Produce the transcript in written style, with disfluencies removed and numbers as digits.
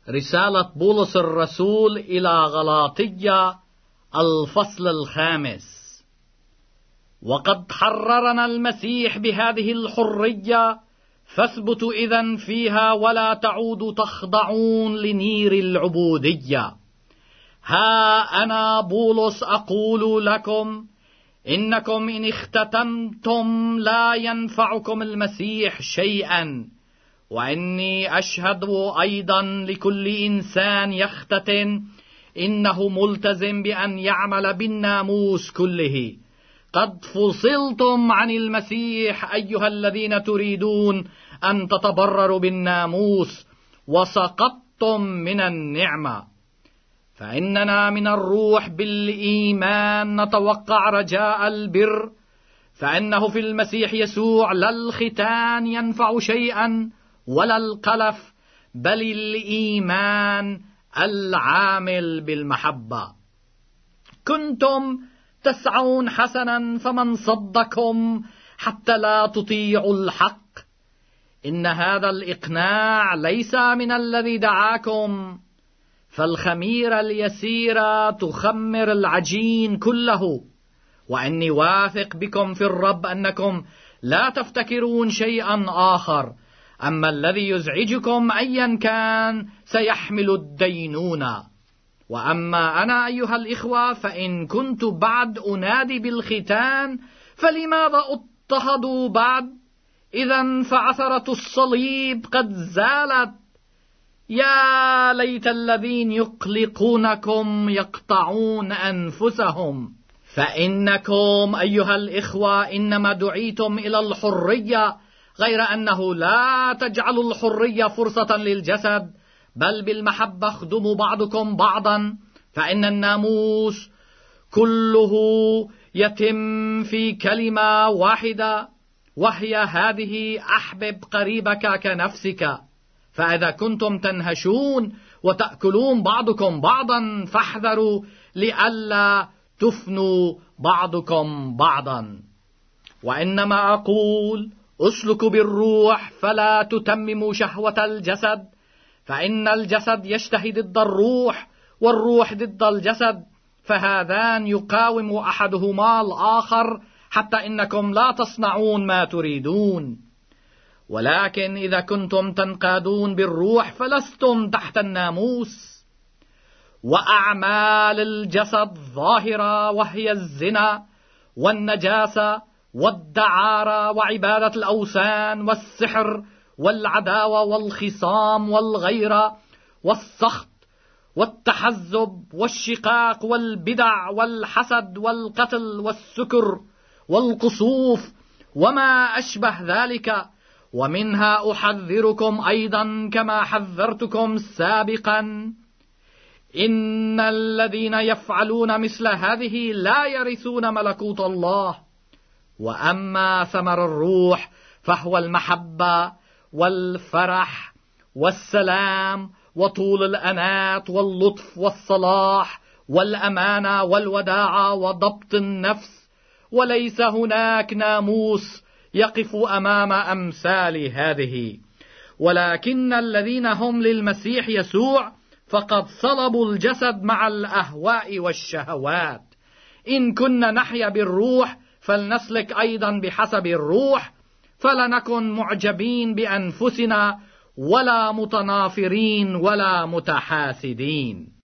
رسالة بولس الرسول إلى غلاطية، الفصل 5. وقد حررنا المسيح بهذه الحرية، فاثبتوا إذن فيها ولا تعودوا تخضعون لنير العبودية. ها أنا بولس أقول لكم إنكم إن اختتنتم لا ينفعكم المسيح شيئا، وإني أشهد أيضا لكل إنسان يختتن إنه ملتزم بأن يعمل بالناموس كله. قد فصلتم عن المسيح أيها الذين تريدون أن تتبرروا بالناموس، وسقطتم من النعمة. فإننا من الروح بالإيمان نتوقع رجاء البر، فإنه في المسيح يسوع لا الختان ينفع شيئا ولا القلف، بل الإيمان العامل بالمحبة. كنتم تسعون حسنا، فمن صدكم حتى لا تطيعوا الحق؟ إن هذا الإقناع ليس من الذي دعاكم، فالخميرة اليسيرة تخمر العجين كله. وإني واثق بكم في الرب أنكم لا تفتكرون شيئا آخر، أما الذي يزعجكم أيا كان سيحمل الدينونة. وأما أنا أيها الإخوة فإن كنت بعد أنادي بالختان، فلماذا اضطهدوا بعد؟ إذن فعثرة الصليب قد زالت. يا ليت الذين يقلقونكم يقطعون أنفسهم. فإنكم أيها الإخوة إنما دعيتم إلى الحرية، غير أنه لا تجعلوا الحرية فرصة للجسد، بل بالمحبة اخدموا بعضكم بعضا. فإن الناموس كله يتم في كلمة واحدة، وهي هذه: أحبب قريبك كنفسك. فإذا كنتم تنهشون وتأكلون بعضكم بعضا، فاحذروا لئلا تفنوا بعضكم بعضا. وإنما أقول: اسلكوا بالروح فلا تتمموا شهوة الجسد، فإن الجسد يشتهي ضد الروح، والروح ضد الجسد، فهذان يقاوم أحدهما الآخر، حتى إنكم لا تصنعون ما تريدون. ولكن إذا كنتم تنقادون بالروح فلستم تحت الناموس. وأعمال الجسد ظاهرة، وهي الزنا والنجاسة والدعارة وعبادة الأوثان والسحر والعداوة والخصام والغيرة والسخط والتحزب والشقاق والبدع والحسد والقتل والسكر والقصوف وما أشبه ذلك. ومنها أحذركم أيضا كما حذرتكم سابقا، إن الذين يفعلون مثل هذه لا يرثون ملكوت الله. وأما ثمر الروح فهو المحبة والفرح والسلام وطول الأنات واللطف والصلاح والأمانة والوداعة وضبط النفس، وليس هناك ناموس يقف أمام أمثال هذه. ولكن الذين هم للمسيح يسوع فقد صلبوا الجسد مع الأهواء والشهوات. إن كنا نحيا بالروح فلنسلك أيضا بحسب الروح، فلنكن معجبين بأنفسنا ولا متنافرين ولا متحاسدين.